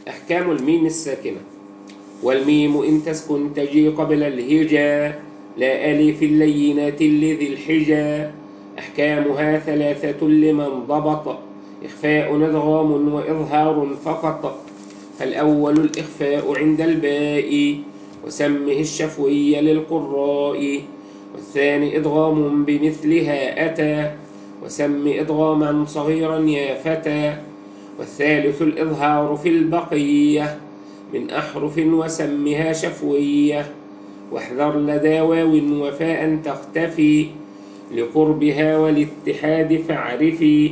أحكام الميم الساكنة. والميم إن تسكن تجي قبل الهجاء لا ألف اللينات لذي الحجا. أحكامها ثلاثة لمن ضبط إخفاء إدغام وإظهار فقط. فالأول الإخفاء عند الباء وسمه الشفوي للقراء. والثاني إدغام بمثلها أتى وسم إدغاما صغيرا يا فتى. والثالث الإظهار في البقية من أحرف وسمها شفوية. واحذر لدى واو وفاء تختفي لقربها والاتحاد فاعرفي.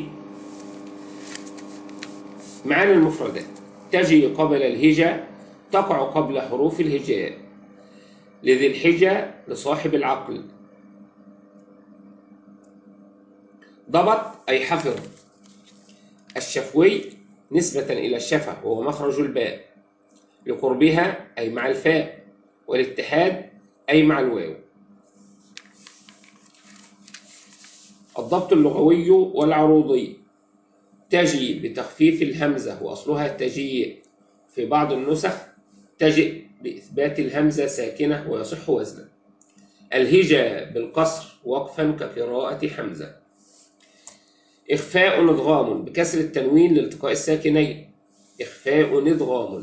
معاني المفردات: تجي قبل الهجاء، تقع قبل حروف الهجاء. لذي الحجة لصاحب العقل. ضبط أي حفظ. الشفوي نسبة إلى الشفة وهو مخرج الباء. لقربها أي مع الفاء. والاتحاد أي مع الواو. الضبط اللغوي والعروضي: تجي بتخفيف الهمزة وأصلها تجيء. في بعض النسخ تجئ بإثبات الهمزة ساكنة ويصح وزنا. الهجا بالقصر وقفا كقراءة حمزة. إخفاء إدغام بكسر التنوين لالتقاء الساكنين. إخفاء إدغام.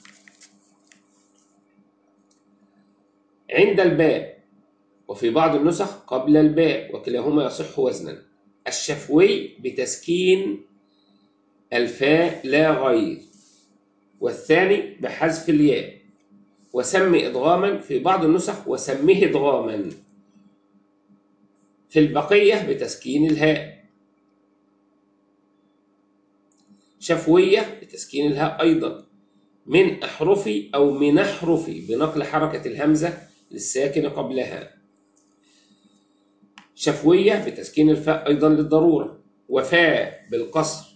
عند الباء وفي بعض النسخ قبل الباء وكلاهما يصح وزنا. الشفوي بتسكين الفاء لا غير. والثاني بحذف الياء. وسم إدغاما في بعض النسخ وسمه إدغاما. في البقية بتسكين الهاء. شفوية بتسكين الهاء أيضا. من أحرفي أو من أحرفي بنقل حركة الهمزة للساكن قبلها. شفوية بتسكين الفاء أيضا للضرورة. وفاء بالقصر.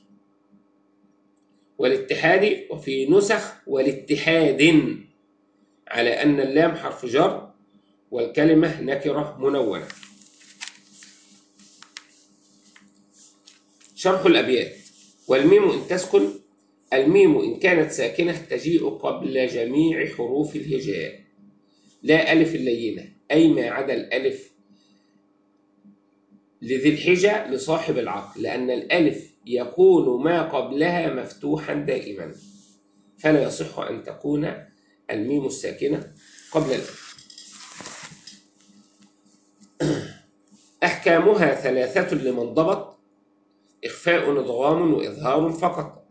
والاتحاد وفي نسخ والاتحاد على أن اللام حرف جر والكلمة نكرة منونة. شرح الأبيات: والميم إن تسكن، الميم إن كانت ساكنة تجيء قبل جميع حروف الهجاء لا ألف اللينة أي ما عدا الألف. لذي الحجة لصاحب العقل لأن الألف يكون ما قبلها مفتوحا دائما فلا يصح أن تكون الميم الساكنة قبل الألف. أحكامها ثلاثة لمن ضبط إخفاء إدغام وإظهار فقط.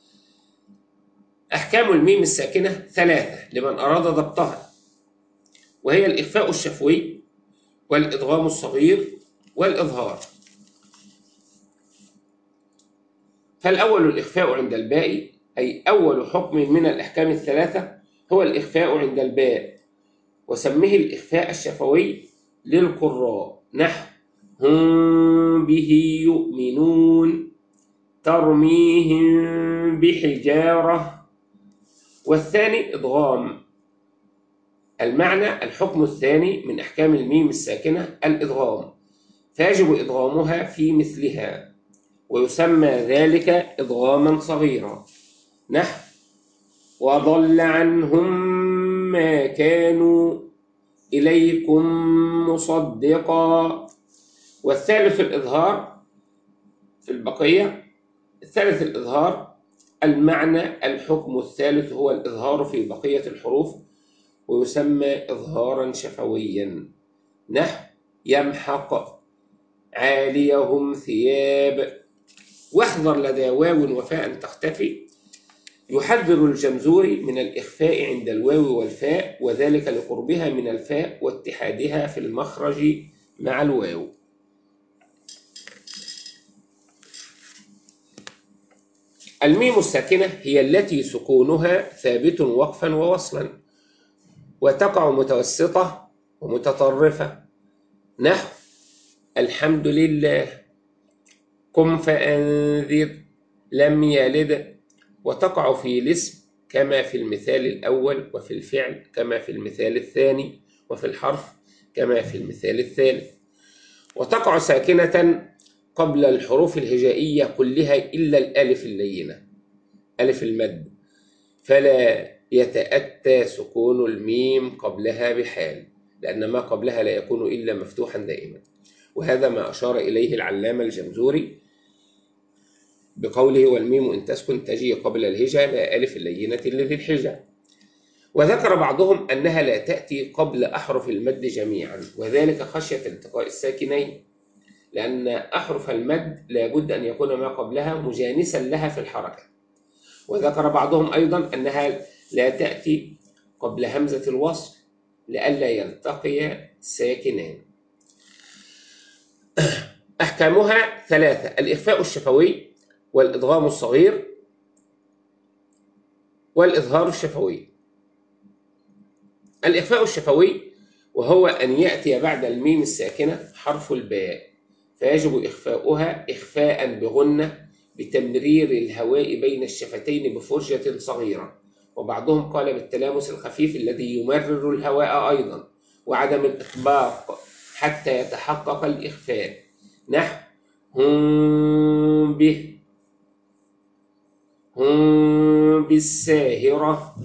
أحكام الميم الساكنة ثلاثة لمن أراد ضبطها، وهي الإخفاء الشفوي والإدغام الصغير والإظهار. فالأول الإخفاء عند الباء، أي أول حكم من الأحكام الثلاثة هو الإخفاء عند الباء، وسمه الإخفاء الشفوي للقراء نحو هم به يؤمنون ترميهم بحجارة. والثاني إدغام. المعنى الحكم الثاني من أحكام الميم الساكنة الإدغام، فيجب إدغامها في مثلها ويسمى ذلك إدغاما صغيرا نحو وضل عنهم ما كانوا إليكم مصدقا. والثالث الإظهار في البقية. الثالث الإظهار المعنى الحكم الثالث هو الإظهار في بقية الحروف ويسمى إظهارا شفويا نحو يمحق عاليهم ثياب. واحذر لدى واو وفاء تختفي. يحذر الجمزوري من الإخفاء عند الواو والفاء وذلك لقربها من الفاء واتحادها في المخرج مع الواو. الميم الساكنة هي التي سكونها ثابت وقفا ووصلا وتقع متوسطة ومتطرفة نحو الحمد لله قم فأنذر لم يلد. وتقع في الاسم كما في المثال الأول وفي الفعل كما في المثال الثاني وفي الحرف كما في المثال الثالث. وتقع ساكنة قبل الحروف الهجائية كلها إلا الألف اللينة ألف المد فلا يتأتى سكون الميم قبلها بحال، لأن ما قبلها لا يكون إلا مفتوحا دائما. وهذا ما أشار إليه العلامة الجمزوري بقوله: والميم إن تسكن تجي قبل الهجا لا ألف اللينة لذي الحجة. وذكر بعضهم أنها لا تأتي قبل أحرف المد جميعا، وذلك خشية التقاء الساكنين، لأن أحرف المد لا بد أن يكون ما قبلها مجانسا لها في الحركة. وذكر بعضهم أيضا أنها لا تأتي قبل همزة الوصل لئلا يلتقي ساكنان. أحكامها ثلاثة: الإخفاء الشفوي، والإدغام الصغير، والإظهار الشفوي. الإخفاء الشفوي وهو أن يأتي بعد الميم الساكنة حرف الباء، فيجب إخفاؤها إخفاء بغنة بتمرير الهواء بين الشفتين بفرجة صغيرة. وبعضهم قال بالتلامس الخفيف الذي يمرر الهواء أيضا، وعدم الإطباق حتى يتحقق الإخفاء، نحو هم به، هم بالساهرة.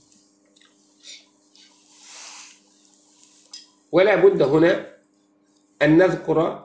ولا بد هنا أن نذكر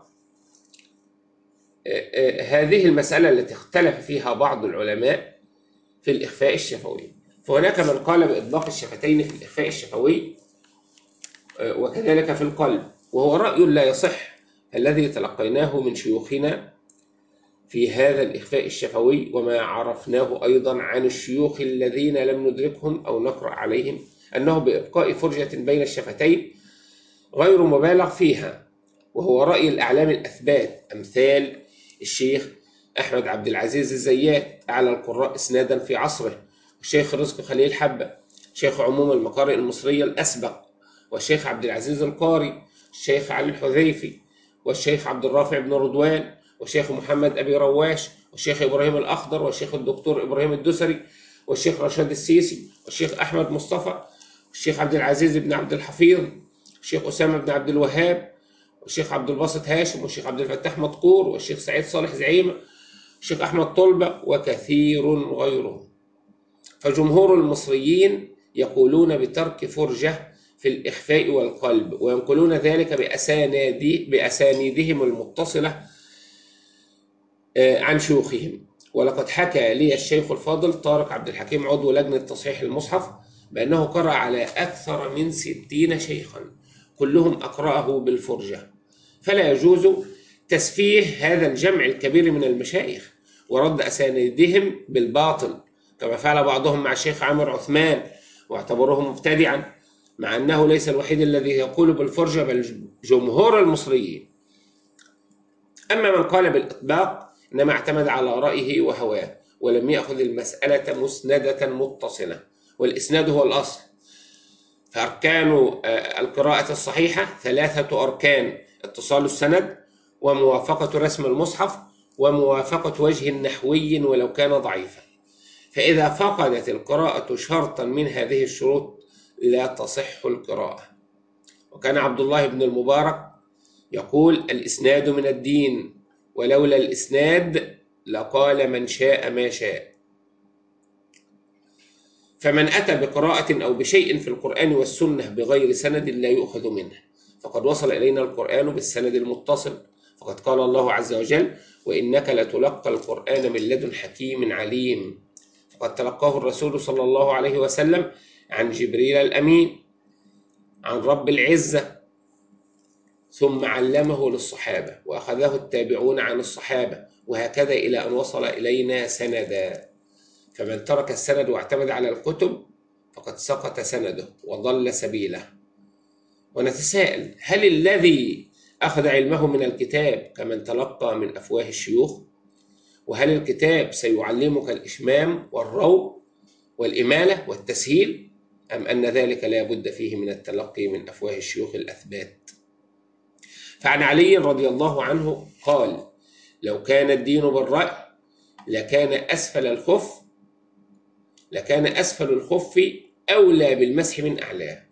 هذه المسألة التي اختلف فيها بعض العلماء في الإخفاء الشفوي. فهناك من قال بإطلاق الشفتين في الإخفاء الشفوي، وكذلك في القلب، وهو رأي لا يصح الذي تلقيناه من شيوخنا في هذا الإخفاء الشفوي، وما عرفناه أيضا عن الشيوخ الذين لم ندركهم أو نقرأ عليهم، أنه بإبقاء فرجة بين الشفتين غير مبالغ فيها، وهو رأي الأعلام الأثبات أمثال الشيخ أحمد عبد العزيز الزيات أعلى القراء إسنادا في عصره، والشيخ رزق خليل حبة، شيخ عموم المقارئ المصرية الأسبق، والشيخ عبد العزيز القاري، الشيخ علي الحذيفي، والشيخ عبد الرافع بن رضوان، والشيخ محمد أبي رواش، والشيخ إبراهيم الأخضر، والشيخ الدكتور إبراهيم الدسري، والشيخ رشاد السيسي، والشيخ أحمد مصطفى، والشيخ عبد العزيز بن عبد الحفيظ، الشيخ أسامة بن عبد الوهاب، والشيخ عبد الباسط هاشم، والشيخ عبد الفتاح مدقور، والشيخ سعيد صالح زعيمة، الشيخ أحمد طلبة، وكثير غيرهم. فجمهور المصريين يقولون بترك فرجة في الإخفاء والقلب، وينقلون ذلك بأسانيدهم المتصلة عن شيوخهم. ولقد حكى لي الشيخ الفاضل طارق عبد الحكيم عضو لجنة تصحيح المصحف بأنه قرأ على أكثر من 60 شيخا كلهم أقرأه بالفرجة، فلا يجوز تسفيه هذا الجمع الكبير من المشايخ ورد أسانيدهم بالباطل، كما فعل بعضهم مع الشيخ عامر عثمان واعتبره مبتدعا، مع أنه ليس الوحيد الذي يقول بالفرجة بل جمهور المصريين. أما من قال بالإطباق إنما اعتمد على رأيه وهواه، ولم يأخذ المسألة مسندة متصلة، والإسناد هو الأصل. فأركان القراءة الصحيحة 3 أركان: اتصال السند، وموافقة رسم المصحف، وموافقة وجه نحوي ولو كان ضعيفا. فإذا فقدت القراءة شرطا من هذه الشروط لا تصح القراءة. وكان عبد الله بن المبارك يقول: الإسناد من الدين، ولولا الإسناد لقال من شاء ما شاء. فمن أتى بقراءة أو بشيء في القرآن والسنة بغير سند لا يؤخذ منه، فقد وصل إلينا القرآن بالسند المتصل، فقد قال الله عز وجل: وإنك لتلقى القرآن من لدن حكيم عليم. فقد تلقاه الرسول صلى الله عليه وسلم عن جبريل الأمين عن رب العزة، ثم علمه للصحابة، وأخذه التابعون عن الصحابة، وهكذا إلى أن وصل إلينا سندا. فمن ترك السند واعتمد على الكتب فقد سقط سنده وضل سبيله. ونتساءل: هل الذي أخذ علمه من الكتاب كمن تلقى من أفواه الشيوخ؟ وهل الكتاب سيعلمك الإشمام والروع والإمالة والتسهيل، أم أن ذلك لا بد فيه من التلقي من أفواه الشيوخ الأثبات؟ فعن علي رضي الله عنه قال: لو كان الدين بالرأي لكان أسفل الخف أولى بالمسح من أعلاه،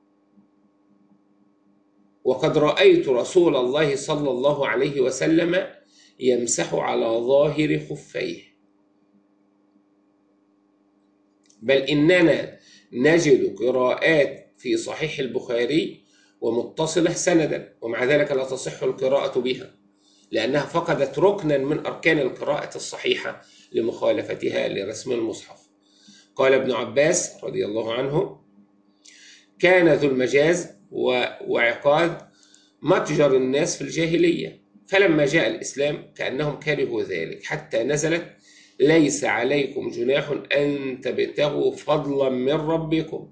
وقد رأيت رسول الله صلى الله عليه وسلم يمسح على ظاهر خفيه. بل إننا نجد قراءات في صحيح البخاري ومتصلة سندا، ومع ذلك لا تصح القراءة بها لأنها فقدت ركنا من أركان القراءة الصحيحة لمخالفتها لرسم المصحف. قال ابن عباس رضي الله عنه: كان ذو المجاز وعقاد متجر الناس في الجاهلية، فلما جاء الإسلام كأنهم كرهوا ذلك حتى نزلت: ليس عليكم جناح أن تبتغوا فضلا من ربكم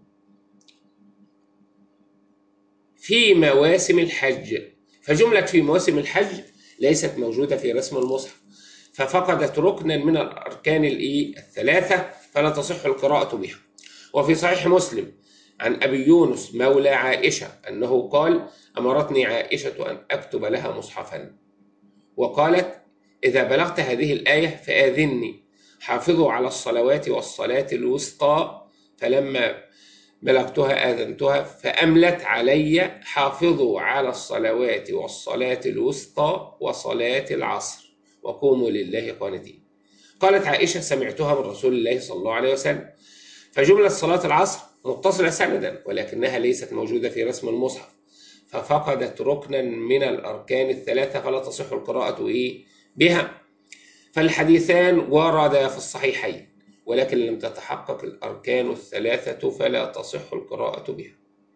في مواسم الحج. فجملة في مواسم الحج ليست موجودة في رسم المصحف، ففقدت ركنا من الأركان الثلاثة فلا تصح القراءة بها. وفي صحيح مسلم عن أبي يونس مولى عائشة أنه قال: أمرتني عائشة أن أكتب لها مصحفا، وقالت: إذا بلغت هذه الآية فآذني، حافظوا على الصلوات والصلاة الوسطى. فلما بلغتها آذنتها فأملت علي: حافظوا على الصلوات والصلاة الوسطى وصلاة العصر وقوموا لله قانتين. قالت عائشة: سمعتها من رسول الله صلى الله عليه وسلم. فجملة صلاة العصر متصلة سندا ولكنها ليست موجودة في رسم المصحف، ففقدت ركنا من الأركان الثلاثة فلا تصح القراءة بها. فالحديثان وردا في الصحيحين، ولكن لم تتحقق الأركان الثلاثة فلا تصح القراءة بها.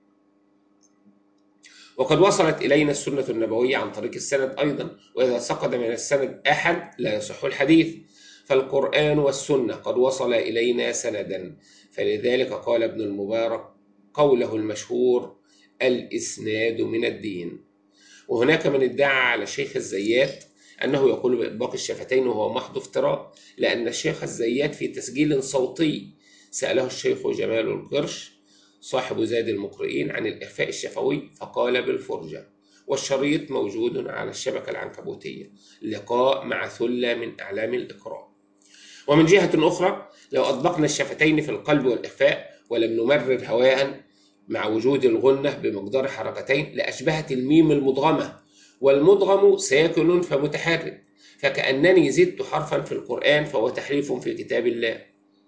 وقد وصلت إلينا السنة النبوية عن طريق السند أيضا، وإذا سقط من السند أحد لا يصح الحديث. فالقرآن والسنة قد وصل إلينا سندا، فلذلك قال ابن المبارك قوله المشهور: الإسناد من الدين. وهناك من ادعى على الشيخ الزيات أنه يقول بإطباق الشفتين، وهو محض افتراء، لأن الشيخ الزيات في تسجيل صوتي سأله الشيخ جمال القرش صاحب زاد المقرئين عن الإخفاء الشفوي فقال بالفرجة، والشريط موجود على الشبكة العنكبوتية، لقاء مع ثلة من أعلام الإقراء. ومن جهة أخرى، لو أطبقنا الشفتين في القلب والإخفاء ولم نمرر هواء مع وجود الغنة بمقدار حركتين لأشبهت الميم المدغمة، والمدغم ساكن فمتحرك، فكأنني زدت حرفا في القرآن فهو تحريف في كتاب الله.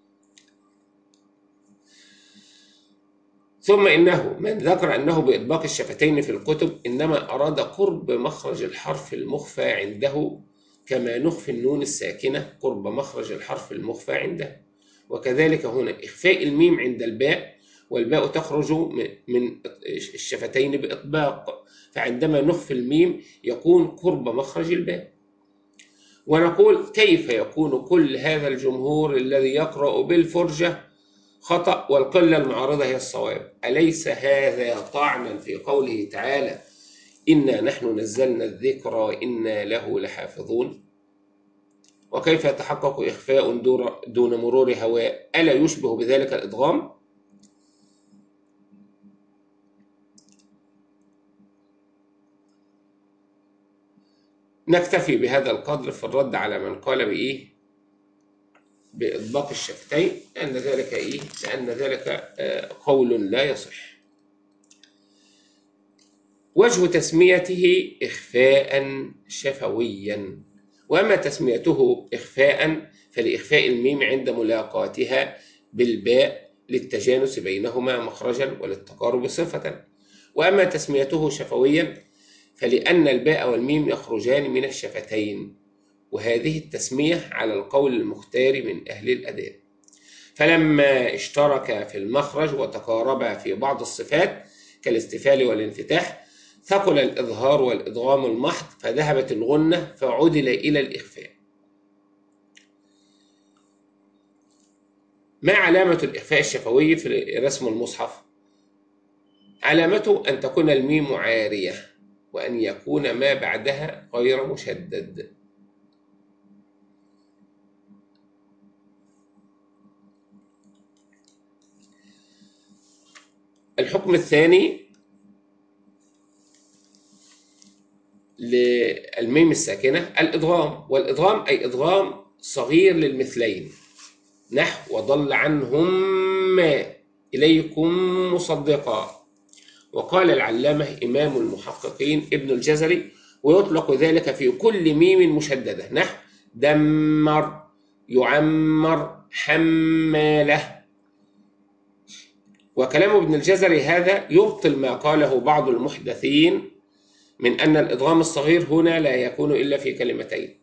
ثم إنه من ذكر أنه بإطباق الشفتين في الكتب إنما أراد قرب مخرج الحرف المخفى عنده، كما نخفي النون الساكنة قرب مخرج الحرف المخفى عنده. وكذلك هنا إخفاء الميم عند الباء، والباء تخرج من الشفتين بإطباق، فعندما نخفي الميم يكون قرب مخرج الباء. ونقول: كيف يكون كل هذا الجمهور الذي يقرأ بالفرجة خطأ والقلة المعارضة هي الصواب؟ أليس هذا طعنا في قوله تعالى: إنا نحن نزلنا الذكر وإنا له لحافظون؟ وكيف يتحقق إخفاء دون مرور هواء؟ ألا يشبه بذلك الإدغام؟ نكتفي بهذا القدر في الرد على من قال بإطباق الشفتين، لأن ذلك قول لا يصح. وجه تسميته إخفاء شفويا. وأما تسميته إخفاء فلإخفاء الميم عند ملاقاتها بالباء للتجانس بينهما مخرجا وللتقارب صفة. وأما تسميته شفويا فلأن الباء والميم يخرجان من الشفتين، وهذه التسمية على القول المختار من أهل الأداء. فلما اشترك في المخرج وتقاربا في بعض الصفات كالاستفال والانفتاح ثقل الإظهار والإدغام المحض، فذهبت الغنة فعدل إلى الإخفاء. ما علامة الإخفاء الشفوي في رسم المصحف؟ علامته أن تكون الميم عارية، وأن يكون ما بعدها غير مشدد. الحكم الثاني للميم الساكنة الإدغام، والإدغام أي إدغام صغير للمثلين، نحو وضل عنهم ما إليكم مصدقا. وقال العلامة إمام المحققين ابن الجزري: ويطلق ذلك في كل ميم مشددة، نحو دمر، يعمر، حمالة. وكلام ابن الجزري هذا يبطل ما قاله بعض المحدثين من أن الإدغام الصغير هنا لا يكون إلا في كلمتين.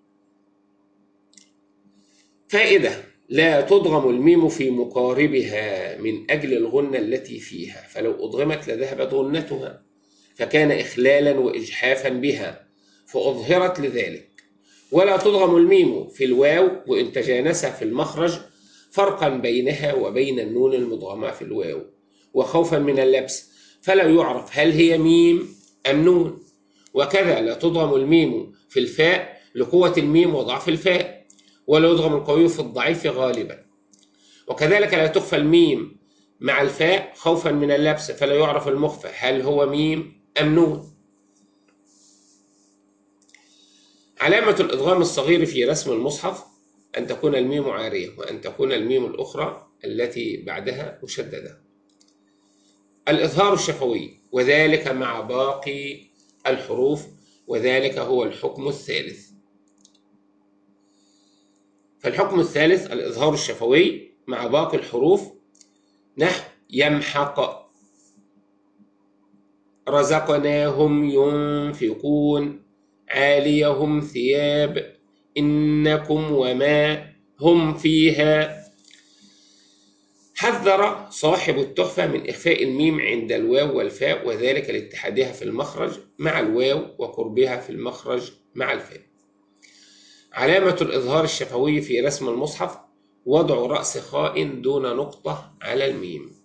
فائدة: لا تدغم الميم في مقاربها من أجل الغنة التي فيها، فلو أدغمت لذهبت غنتها فكان إخلالا وإجحافا بها فأظهرت لذلك. ولا تدغم الميم في الواو وإن تجانس في المخرج فرقا بينها وبين النون المدغمة في الواو وخوفا من اللبس، فلا يعرف هل هي ميم أم نون. وكذا لا تدغم الميم في الفاء لقوة الميم وضعف الفاء، ولا يدغم القوي في الضعيف غالبا. وكذلك لا تخفى الميم مع الفاء خوفا من اللبس، فلا يعرف المخفى هل هو ميم أم نون. علامة الإدغام الصغير في رسم المصحف أن تكون الميم عارية، وأن تكون الميم الأخرى التي بعدها مشددة. الإظهار الشفوي، وذلك مع باقي الحروف، وذلك هو الحكم الثالث. فالحكم الثالث الإظهار الشفوي مع باقي الحروف، نحو يمحق، رزقناهم ينفقون، عاليهم ثياب، إنكم وما هم فيها. حذر صاحب التحفة من إخفاء الميم عند الواو والفاء، وذلك لاتحادها في المخرج مع الواو وقربها في المخرج مع الفاء. علامة الإظهار الشفوي في رسم المصحف وضع رأس خاء دون نقطة على الميم.